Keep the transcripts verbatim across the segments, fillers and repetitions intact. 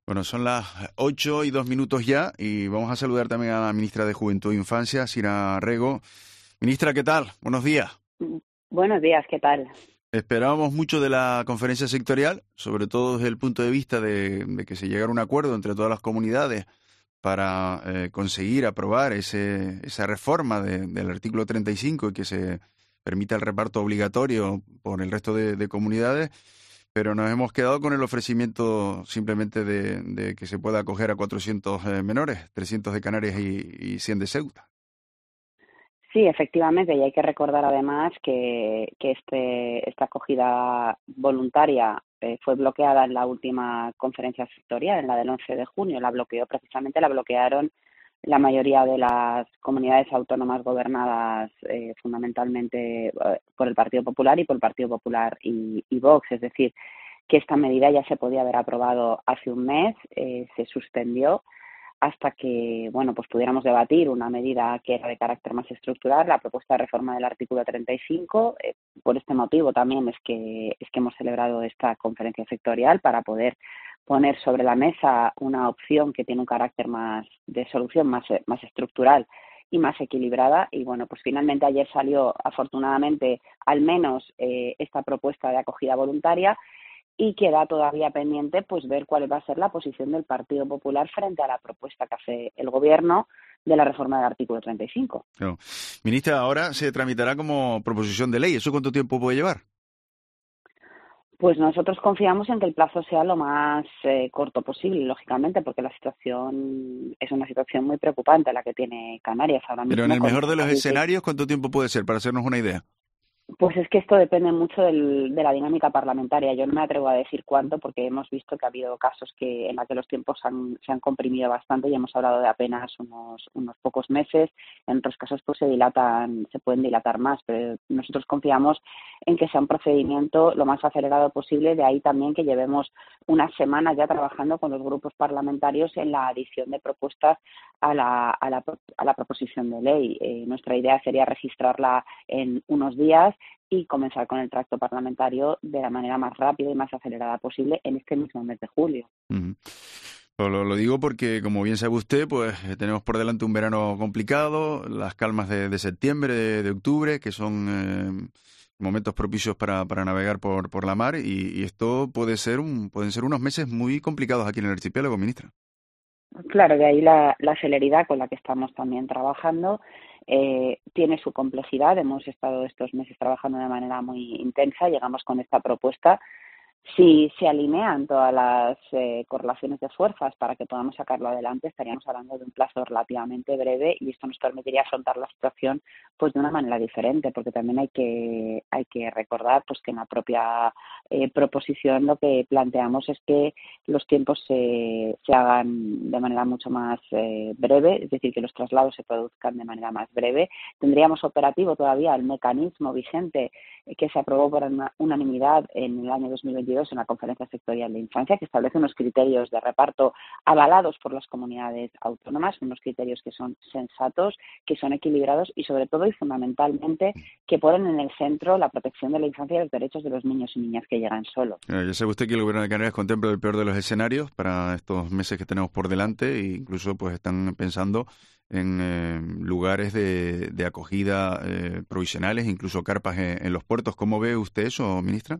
Bueno, son las ocho y dos minutos ya y vamos a saludar también a la ministra de Juventud e Infancia, Sira Rego. Ministra, ¿qué tal? Buenos días. Buenos días, ¿qué tal? Esperábamos mucho de la conferencia sectorial, sobre todo desde el punto de vista de, de que se llegara a un acuerdo entre todas las comunidades para eh, conseguir aprobar ese, esa reforma de, del artículo treinta y cinco y que se permita el reparto obligatorio por el resto de, de comunidades. Pero nos hemos quedado con el ofrecimiento simplemente de, de que se pueda acoger a cuatrocientos eh, menores, trescientos de Canarias y, y cien de Ceuta. Sí, efectivamente, y hay que recordar además que, que este, esta acogida voluntaria eh, fue bloqueada en la última conferencia sectorial, en la del once de junio. La bloqueó, precisamente la bloquearon la mayoría de las comunidades autónomas gobernadas eh, fundamentalmente eh, por el Partido Popular y por el Partido Popular y, y Vox. Es decir, que esta medida ya se podía haber aprobado hace un mes, eh, se suspendió hasta que, bueno, pues pudiéramos debatir una medida que era de carácter más estructural, la propuesta de reforma del artículo treinta y cinco. Eh, por este motivo también es que, es que hemos celebrado esta conferencia sectorial para poder poner sobre la mesa una opción que tiene un carácter más de solución, más, más estructural y más equilibrada. Y bueno, pues finalmente ayer salió afortunadamente al menos eh, esta propuesta de acogida voluntaria, y queda todavía pendiente pues ver cuál va a ser la posición del Partido Popular frente a la propuesta que hace el Gobierno de la reforma del artículo treinta y cinco. Claro. Ministra, ahora se tramitará como proposición de ley. ¿Eso cuánto tiempo puede llevar? Pues nosotros confiamos en que el plazo sea lo más eh, corto posible, lógicamente, porque la situación es una situación muy preocupante la que tiene Canarias ahora Pero en mismo el con mejor de esta los crisis. escenarios, ¿cuánto tiempo puede ser? Para hacernos una idea. Pues es que esto depende mucho del, de la dinámica parlamentaria. Yo no me atrevo a decir cuánto porque hemos visto que ha habido casos que en los que los tiempos han, se han comprimido bastante y hemos hablado de apenas unos, unos pocos meses. En otros casos pues se dilatan, se pueden dilatar más, pero nosotros confiamos en que sea un procedimiento lo más acelerado posible. De ahí también que llevemos unas semanas ya trabajando con los grupos parlamentarios en la adición de propuestas a la, a la, a la proposición de ley. Eh, nuestra idea sería registrarla en unos días y comenzar con el tracto parlamentario de la manera más rápida y más acelerada posible en este mismo mes de julio. Uh-huh. Lo, lo digo porque, como bien sabe usted, pues tenemos por delante un verano complicado, las calmas de, de septiembre, de, de octubre, que son eh, momentos propicios para, para navegar por, por la mar, y, y esto puede ser un, pueden ser unos meses muy complicados aquí en el archipiélago, ministra. Claro, de ahí la, la celeridad con la que estamos también trabajando. Eh, tiene su complejidad. Hemos estado estos meses trabajando de manera muy intensa. Llegamos con esta propuesta. Si se alinean todas las eh, correlaciones de fuerzas para que podamos sacarlo adelante, estaríamos hablando de un plazo relativamente breve y esto nos permitiría afrontar la situación pues de una manera diferente, porque también hay que hay que recordar pues que en la propia eh, proposición lo que planteamos es que los tiempos se, se hagan de manera mucho más eh, breve, es decir, que los traslados se produzcan de manera más breve. Tendríamos operativo todavía el mecanismo vigente eh, que se aprobó por una, unanimidad en el año dos mil veintidós en la Conferencia Sectorial de Infancia, que establece unos criterios de reparto avalados por las comunidades autónomas, unos criterios que son sensatos, que son equilibrados y sobre todo y fundamentalmente que ponen en el centro la protección de la infancia y los derechos de los niños y niñas que llegan solos. Eh, ya sabe usted que el Gobierno de Canarias contempla el peor de los escenarios para estos meses que tenemos por delante e incluso pues están pensando en eh, lugares de, de acogida eh, provisionales, incluso carpas en, en los puertos. ¿Cómo ve usted eso, ministra?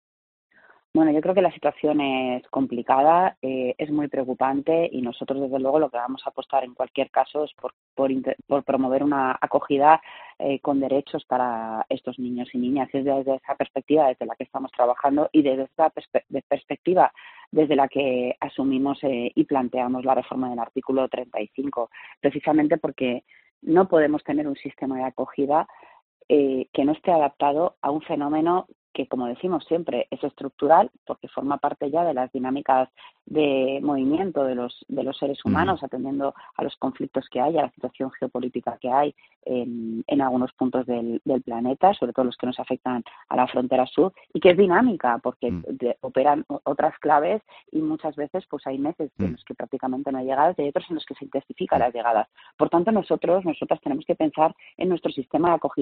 Bueno, yo creo que la situación es complicada, eh, es muy preocupante y nosotros, desde luego, lo que vamos a apostar en cualquier caso es por, por, inter, por promover una acogida eh, con derechos para estos niños y niñas. Es desde esa perspectiva desde la que estamos trabajando y desde esta perspe de perspectiva desde la que asumimos eh, y planteamos la reforma del artículo treinta y cinco, precisamente porque no podemos tener un sistema de acogida eh, que no esté adaptado a un fenómeno que, como decimos siempre, es estructural porque forma parte ya de las dinámicas de movimiento de los de los seres Uh-huh. humanos, atendiendo a los conflictos que hay, a la situación geopolítica que hay en, en algunos puntos del, del planeta, sobre todo los que nos afectan a la frontera sur, y que es dinámica porque Uh-huh. de, operan otras claves y muchas veces pues hay meses en los que prácticamente no hay llegadas y hay otros en los que se intensifican las llegadas. Por tanto, nosotros, nosotras tenemos que pensar en nuestro sistema de acogida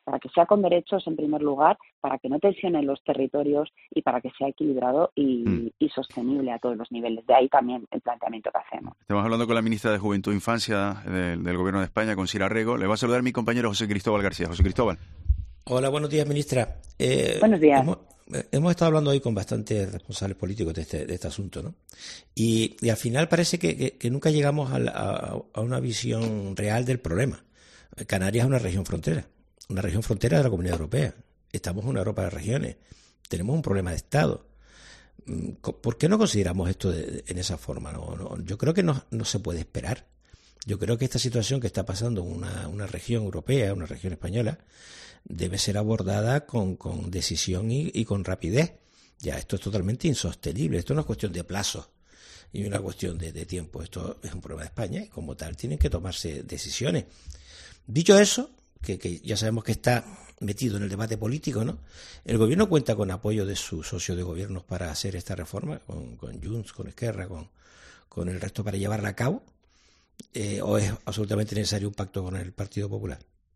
para que sea con derechos en primer lugar, para que no tensionen los territorios y para que sea equilibrado y, Mm. y sostenible a todos los niveles. De ahí también el planteamiento que hacemos. Estamos hablando con la ministra de Juventud e Infancia del, del Gobierno de España, con Sira Rego. Le va a saludar mi compañero José Cristóbal García. José Cristóbal. Hola, buenos días, ministra. Eh, Buenos días. Hemos, hemos estado hablando hoy con bastantes responsables políticos de este, de este asunto, ¿no? Y, y al final parece que, que, que nunca llegamos a, la, a, a una visión real del problema. Canarias es una región frontera, una región frontera de la Comunidad Europea. Estamos en una Europa de regiones. Tenemos un problema de Estado. ¿Por qué no consideramos esto de, de, en esa forma? No, no, yo creo que no, no se puede esperar. Yo creo que esta situación que está pasando en una, una región europea, una región española, debe ser abordada con, con decisión y, y con rapidez. Ya, esto es totalmente insostenible. Esto no es cuestión de plazos y una cuestión de, de tiempo. Esto es un problema de España y como tal tienen que tomarse decisiones. Dicho eso, que, que ya sabemos que está metido en el debate político, ¿no? El gobierno cuenta con apoyo de sus socios de gobierno para hacer esta reforma, con, con Junts, con Esquerra, con, con el resto para llevarla a cabo. Eh, ¿O es absolutamente necesario un pacto con el Partido Popular?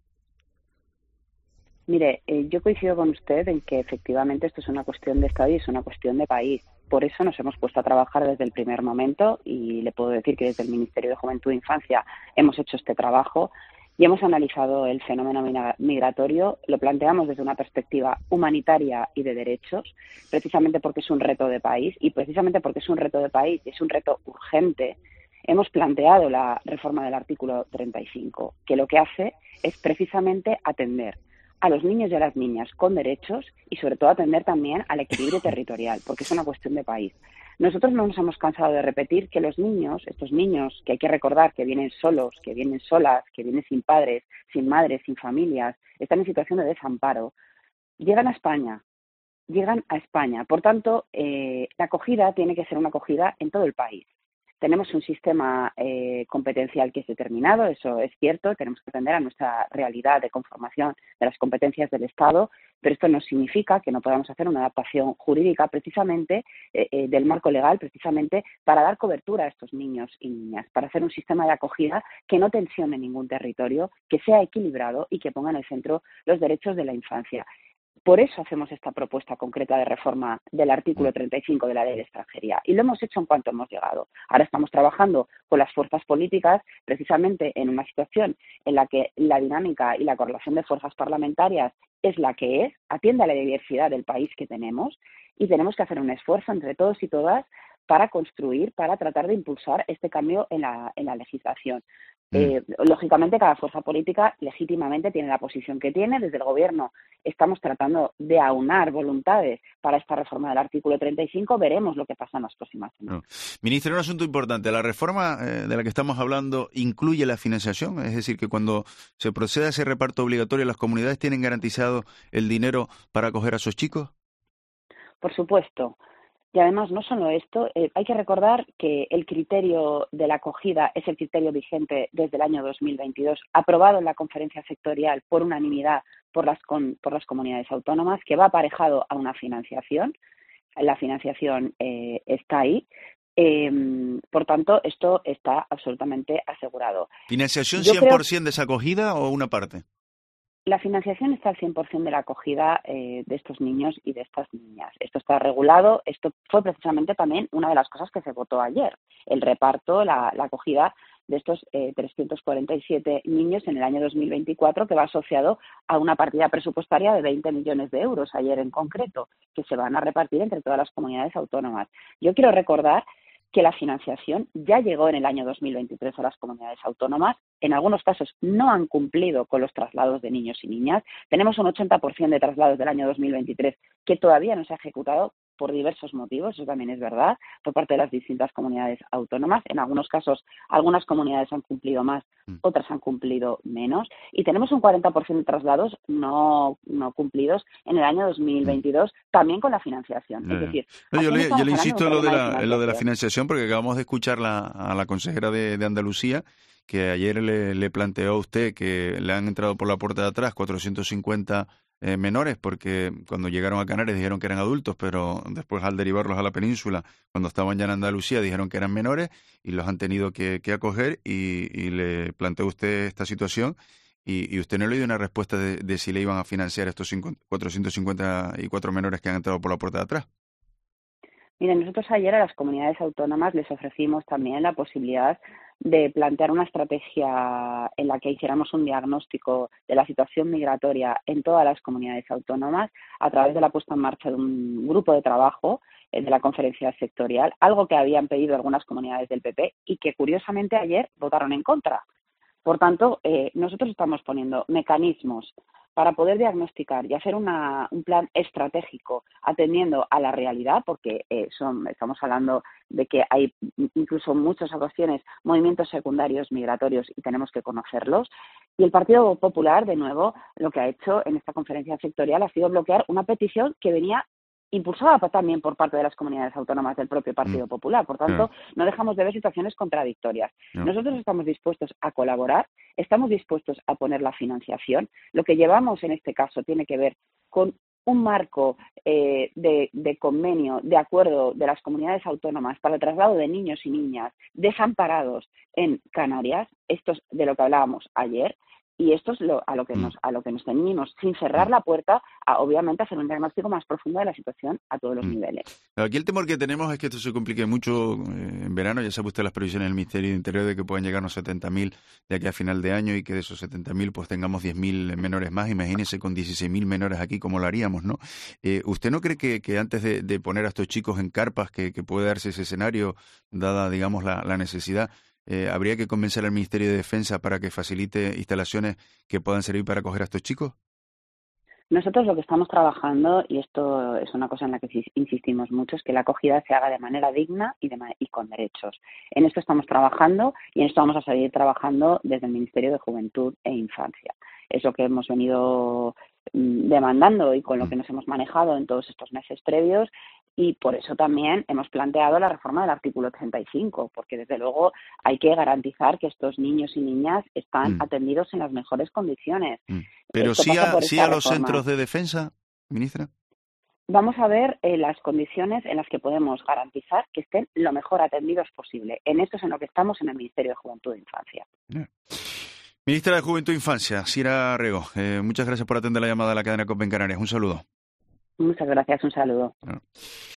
Mire, eh, yo coincido con usted en que efectivamente esto es una cuestión de Estado y es una cuestión de país. Por eso nos hemos puesto a trabajar desde el primer momento y le puedo decir que desde el Ministerio de Juventud e Infancia hemos hecho este trabajo y hemos analizado el fenómeno migratorio. Lo planteamos desde una perspectiva humanitaria y de derechos, precisamente porque es un reto de país y precisamente porque es un reto de país y es un reto urgente. Hemos planteado la reforma del artículo treinta y cinco, que lo que hace es precisamente atender a los niños y a las niñas con derechos y sobre todo atender también al equilibrio territorial, porque es una cuestión de país. Nosotros no nos hemos cansado de repetir que los niños, estos niños que hay que recordar que vienen solos, que vienen solas, que vienen sin padres, sin madres, sin familias, están en situación de desamparo, llegan a España, llegan a España. Por tanto, eh, la acogida tiene que ser una acogida en todo el país. Tenemos un sistema eh, competencial que es determinado, eso es cierto, tenemos que atender a nuestra realidad de conformación de las competencias del Estado, pero esto no significa que no podamos hacer una adaptación jurídica precisamente eh, eh, del marco legal, precisamente para dar cobertura a estos niños y niñas, para hacer un sistema de acogida que no tensione ningún territorio, que sea equilibrado y que ponga en el centro los derechos de la infancia. Por eso hacemos esta propuesta concreta de reforma del artículo treinta y cinco de la Ley de Extranjería. Y lo hemos hecho en cuanto hemos llegado. Ahora estamos trabajando con las fuerzas políticas precisamente en una situación en la que la dinámica y la correlación de fuerzas parlamentarias es la que es, atiende a la diversidad del país que tenemos y tenemos que hacer un esfuerzo entre todos y todas para construir, para tratar de impulsar este cambio en la, en la legislación. Mm. Eh, lógicamente, cada fuerza política legítimamente tiene la posición que tiene. Desde el Gobierno estamos tratando de aunar voluntades para esta reforma del artículo treinta y cinco. Veremos lo que pasa en las próximas semanas. No. Ministra, un asunto importante. ¿La reforma eh, de la que estamos hablando incluye la financiación? Es decir, que cuando se proceda a ese reparto obligatorio, ¿las comunidades tienen garantizado el dinero para acoger a esos chicos? Por supuesto. Y además, no solo esto, eh, hay que recordar que el criterio de la acogida es el criterio vigente desde el año dos mil veintidós, aprobado en la conferencia sectorial por unanimidad por las, con, por las comunidades autónomas, que va aparejado a una financiación. La financiación eh, está ahí. Eh, por tanto, esto está absolutamente asegurado. ¿Financiación Yo cien por ciento creo... de esa acogida o una parte? La financiación está al cien por ciento de la acogida eh, de estos niños y de estas niñas. Esto está regulado. Esto fue precisamente también una de las cosas que se votó ayer. El reparto, la, la acogida de estos eh, trescientos cuarenta y siete niños en el año dos mil veinticuatro, que va asociado a una partida presupuestaria de veinte millones de euros, ayer en concreto, que se van a repartir entre todas las comunidades autónomas. Yo quiero recordar que la financiación ya llegó en el año dos mil veintitrés a las comunidades autónomas. En algunos casos no han cumplido con los traslados de niños y niñas. Tenemos un ochenta por ciento de traslados del año dos mil veintitrés que todavía no se ha ejecutado por diversos motivos, eso también es verdad, por parte de las distintas comunidades autónomas. En algunos casos, algunas comunidades han cumplido más, otras han cumplido menos. Y tenemos un cuarenta por ciento de traslados no, no cumplidos en el año dos mil veintidós, también con la financiación. Yeah. Es decir, no, yo, le, yo le insisto en lo, de la, en lo de la financiación, porque acabamos de escuchar la, a la consejera de, de Andalucía, que ayer le, le planteó a usted que le han entrado por la puerta de atrás cuatrocientos cincuenta eh, menores, porque cuando llegaron a Canarias dijeron que eran adultos, pero después al derivarlos a la península, cuando estaban ya en Andalucía, dijeron que eran menores y los han tenido que, que acoger y, y le planteó a usted esta situación. y, y usted no le dio una respuesta de, de si le iban a financiar estos cuatrocientos cincuenta y cuatro menores que han entrado por la puerta de atrás. Miren, nosotros ayer a las comunidades autónomas les ofrecimos también la posibilidad de plantear una estrategia en la que hiciéramos un diagnóstico de la situación migratoria en todas las comunidades autónomas a través de la puesta en marcha de un grupo de trabajo eh, de la conferencia sectorial, algo que habían pedido algunas comunidades del P P y que curiosamente ayer votaron en contra. Por tanto, eh, nosotros estamos poniendo mecanismos para poder diagnosticar y hacer una, un plan estratégico atendiendo a la realidad, porque eh, son, estamos hablando de que hay incluso en muchas ocasiones movimientos secundarios migratorios y tenemos que conocerlos. Y el Partido Popular, de nuevo, lo que ha hecho en esta conferencia sectorial ha sido bloquear una petición que venía impulsada también por parte de las comunidades autónomas del propio Partido Popular. Por tanto, no dejamos de ver situaciones contradictorias. Nosotros estamos dispuestos a colaborar, estamos dispuestos a poner la financiación. Lo que llevamos en este caso tiene que ver con un marco eh, de, de convenio, de acuerdo de las comunidades autónomas para el traslado de niños y niñas desamparados en Canarias. Esto es de lo que hablábamos ayer. Y esto es lo, a lo que nos a lo que nos ceñimos, sin cerrar la puerta a, obviamente, hacer un diagnóstico más profundo de la situación a todos los mm. niveles. Aquí el temor que tenemos es que esto se complique mucho eh, en verano. Ya sabe usted las previsiones del Ministerio de Interior de que puedan llegarnos setenta mil de aquí a final de año y que de esos setenta mil pues tengamos diez mil menores más. Imagínese con dieciséis mil menores aquí cómo lo haríamos, ¿no? Eh, ¿Usted no cree que, que antes de, de poner a estos chicos en carpas, que, que puede darse ese escenario, dada, digamos, la, la necesidad, Eh, ¿habría que convencer al Ministerio de Defensa para que facilite instalaciones que puedan servir para acoger a estos chicos? Nosotros lo que estamos trabajando, y esto es una cosa en la que insistimos mucho, es que la acogida se haga de manera digna y, de ma- y con derechos. En esto estamos trabajando y en esto vamos a seguir trabajando desde el Ministerio de Juventud e Infancia. Es lo que hemos venido mm, demandando y con lo que nos hemos manejado en todos estos meses previos, y por eso también hemos planteado la reforma del artículo treinta y cinco, porque desde luego hay que garantizar que estos niños y niñas están mm. atendidos en las mejores condiciones. Mm. Pero Esto sí a, sí a los reforma. Centros de defensa, ministra. Vamos a ver eh, las condiciones en las que podemos garantizar que estén lo mejor atendidos posible. En esto es en lo que estamos en el Ministerio de Juventud e Infancia. Yeah. Ministra de Juventud e Infancia, Sira Rego, eh, muchas gracias por atender la llamada a la cadena COPE en Canarias. Un saludo. Muchas gracias, un saludo. Yeah.